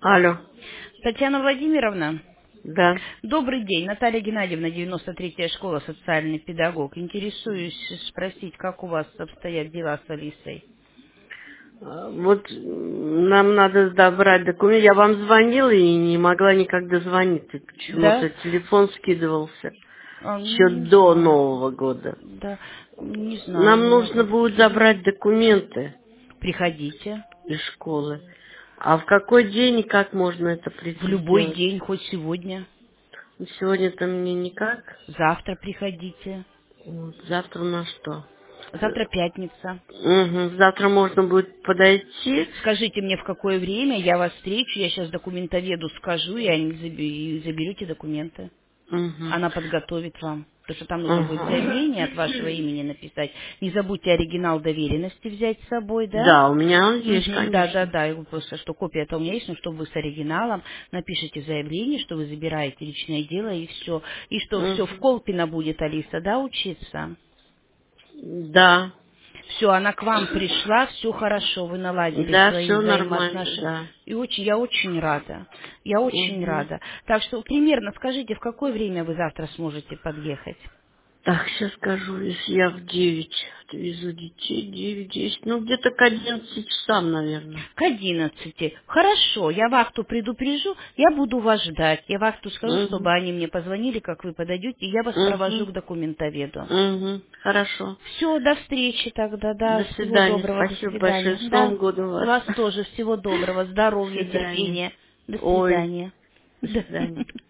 Алло. Татьяна Владимировна, Да. добрый день. Наталья Геннадьевна, 93-я школа, социальный педагог. Интересуюсь спросить, как у вас обстоят дела с Алисой? Вот нам надо добрать документы. Я вам звонила и не могла никак дозвониться. Да? Почему-то телефон скидывался еще Не до знаю. Нового года. Да, не знаю. Нам нужно будет забрать документы Приходите. из школы. А в какой день и как можно это В прийти любой сделать? день, хоть сегодня. Сегодня-то мне никак. Завтра приходите. Вот, завтра на что? Завтра пятница. Завтра можно будет подойти. Скажите мне, в какое время я вас встречу. Я сейчас документоведу скажу, и они заберете документы. Мгм. Она подготовит вам. Потому что там нужно будет Ага. заявление от вашего имени написать. Не забудьте оригинал доверенности взять с собой, да? Да, у меня он есть, Мгм, да, да, конечно. да. И просто, что копия-то у меня есть, но чтобы вы с оригиналом напишите заявление, что вы забираете личное дело и все. И что все в Мгм. Колпино будет Алиса, да, учиться? Да, Все, она к вам пришла, все хорошо, вы наладили да, свои все нормально, взаимоотношения. да. И очень, я очень рада. Я очень Мгм. рада. Так что примерно скажите, в какое время вы завтра сможете подъехать? Так, сейчас скажу, если я в 9 отвезу детей, 9-10, ну где-то к 11 часам, наверное. К 11. Хорошо, я вахту предупрежу, я буду вас ждать. Я вахту скажу, чтобы Угу. они мне позвонили, как вы подойдете, и я вас провожу Угу. к документоведу. Угу. Хорошо. Все, до встречи тогда, До да, всего свидания. доброго, до Спасибо большое. свидания. С Да, Новым годом вас. вас тоже всего доброго, До здоровья, свидания. терпения. До Ой, свидания. до Да. свидания.